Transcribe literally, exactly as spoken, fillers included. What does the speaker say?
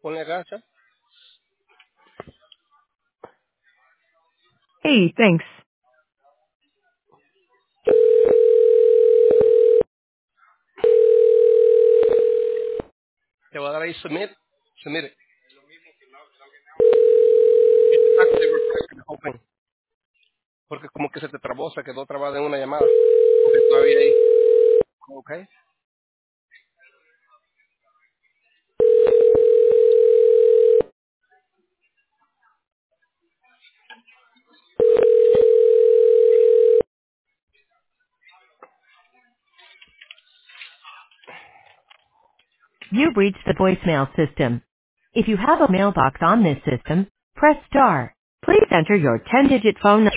ponle agacha. Hey, thanks. Te voy a dar ahí submit. Submit it. Active refresh the whole thing. Porque como que se te trabó, se quedó trabada en una llamada. Porque todavía ahí. Ok. You've reached the voicemail system. If you have a mailbox on this system, press star. Please enter your ten-digit phone number.